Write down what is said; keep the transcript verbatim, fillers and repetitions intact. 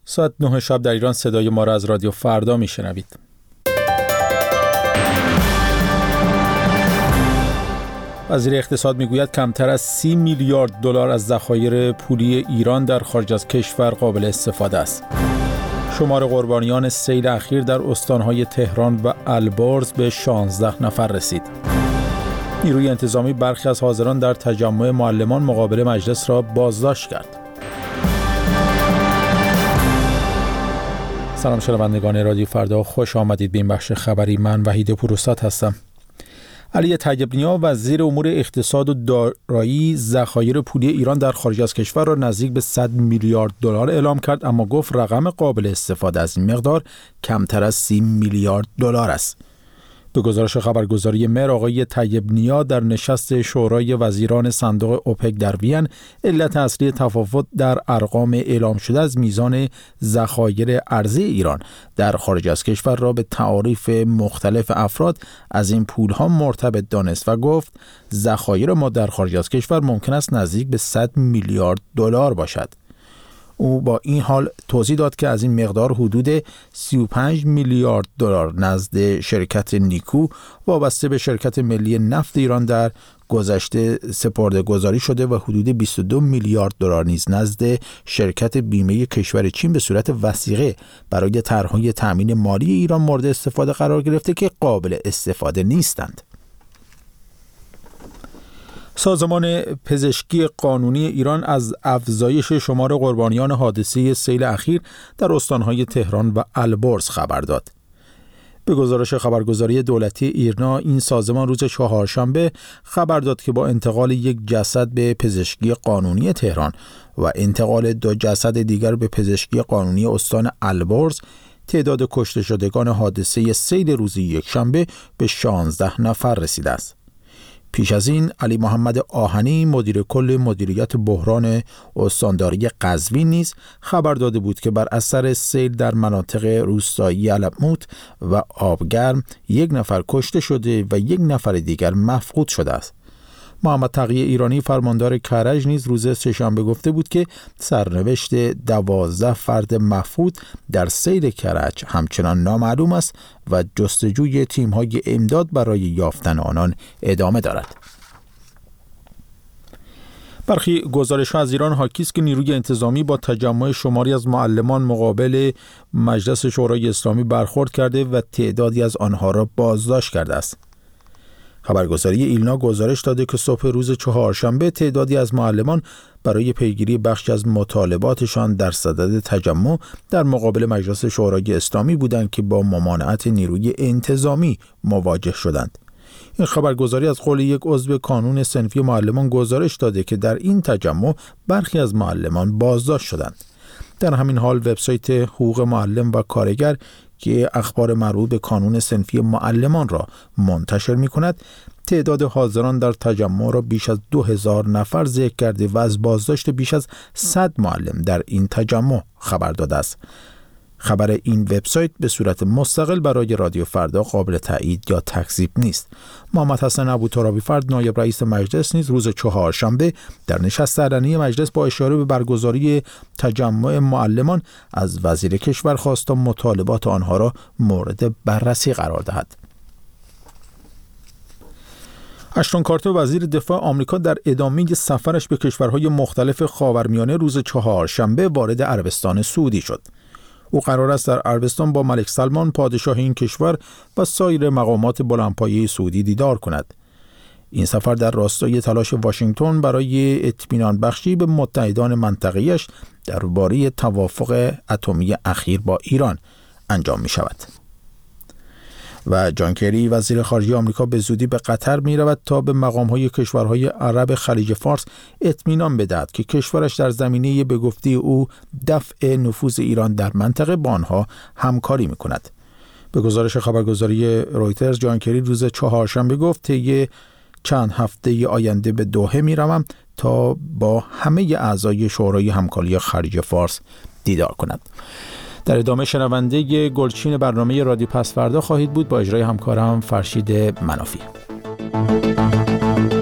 ساعت نه شب در ایران صدای ما را از رادیو فردا میشنوید. وزیر اقتصاد میگوید کمتر از سی میلیارد دلار از ذخایر پولی ایران در خارج از کشور قابل استفاده است. شمار قربانیان سیل اخیر در استانهای تهران و البرز به شانزده نفر رسید. نیروی انتظامی برخی از حاضران در تجمع معلمان مقابل مجلس را بازداشت کرد. سلام شنوندگان رادیو فردا، خوش آمدید به این بخش خبری. من وحید پوروسات هستم. علی طیب‌نیا وزیر امور اقتصاد و دارایی ذخایر پولی ایران در خارج از کشور را نزدیک به صد میلیارد دلار اعلام کرد، اما گفت رقم قابل استفاده از این مقدار کمتر از سی میلیارد دلار است. به گزارش خبرگزاری مهر، آقای طیب‌نیا در نشست شورای وزیران صندوق اوپک در وین علت اصلی تفاوت در ارقام اعلام شده از میزان ذخایر ارزی ایران در خارج از کشور را به تعاریف مختلف افراد از این پولها مرتبط دانست و گفت ذخایر ما در خارج از کشور ممکن است نزدیک به صد میلیارد دلار باشد. او با این حال توضیح داد که از این مقدار حدود سی و پنج میلیارد دلار نزد شرکت نیکو وابسته به شرکت ملی نفت ایران در گذشته سپرده‌گذاری شده و حدود بیست و دو میلیارد دلار نیز نزد شرکت بیمه کشور چین به صورت وثیقه برای طرح‌های تأمین مالی ایران مورد استفاده قرار گرفته که قابل استفاده نیستند. سازمان پزشکی قانونی ایران از افزایش شمار قربانیان حادثه سیل اخیر در استانهای تهران و البرز خبر داد. به گزارش خبرگزاری دولتی ایرنا، این سازمان روز چهارشنبه خبر داد که با انتقال یک جسد به پزشکی قانونی تهران و انتقال دو جسد دیگر به پزشکی قانونی استان البرز، تعداد کشته شدگان حادثه سیل روز یکشنبه به شانزده نفر رسیده است. پیش از این علی محمد آهنی مدیر کل مدیریت بحران استانداری قزوین نیز خبر داده بود که بر اثر سیل در مناطق روستایی علموت و آبگرم یک نفر کشته شده و یک نفر دیگر مفقود شده است. محمد تقی ایرانی فرماندار کرج نیز روز سه‌شنبه گفته بود که سرنوشت دوازده فرد مفقود در سیل کرج همچنان نامعلوم است و جستجوی تیم‌های امداد برای یافتن آنان ادامه دارد. برخی گزارش‌ها از ایران حاکی است که نیروی انتظامی با تجمع شماری از معلمان مقابل مجلس شورای اسلامی برخورد کرده و تعدادی از آنها را بازداشت کرده است. خبرگزاری ایلنا گزارش داده که صبح روز چهارشنبه تعدادی از معلمان برای پیگیری بخشی از مطالباتشان در صدد تجمع در مقابل مجلس شورای اسلامی بودند که با ممانعت نیروی انتظامی مواجه شدند. این خبرگزاری از قول یک عضو کانون صنفی معلمان گزارش داده که در این تجمع برخی از معلمان بازداشت شدند. در همین حال وبسایت حقوق معلم و کارگر که اخبار مربوط به کانون صنفی معلمان را منتشر می کند، تعداد حاضران در تجمع را بیش از دو هزار نفر ذکر کرده و از بازداشت بیش از صد معلم در این تجمع خبر داده است. خبر این وبسایت به صورت مستقل برای رادیو فردا قابل تایید یا تکذیب نیست. محمد حسن ابوترابی فرد نایب رئیس مجلس نیز روز چهارشنبه در نشست علنی مجلس با اشاره به برگزاری تجمع معلمان از وزیر کشور خواست تا مطالبات آنها را مورد بررسی قرار دهد. اشتون کارتر وزیر دفاع آمریکا در ادامه سفرش به کشورهای مختلف خاورمیانه روز چهارشنبه وارد عربستان سعودی شد. او قرار است در عربستان با ملک سلمان پادشاه این کشور و سایر مقامات بلندپایه سعودی دیدار کند. این سفر در راستای تلاش واشنگتن برای اطمینان بخشی به متحدان منطقه‌ایش درباره توافق اتمی اخیر با ایران انجام می شود. و جان کری وزیر خارجه آمریکا به زودی به قطر می رود تا به مقام‌های کشورهای عرب خلیج فارس اطمینان بدهد که کشورش در زمینه به گفته او دفع نفوذ ایران در منطقه با آنها همکاری می کند. به گزارش خبرگزاری رویترز، جان کری روز چهارشنبه گفت طی چند هفته آینده به دوحه می روم تا با همه اعضای شورای همکاری خلیج فارس دیدار کند. در ادامه شنونده گلچین برنامه رادیو پس فردا خواهید بود با اجرای همکارم فرشید منافی.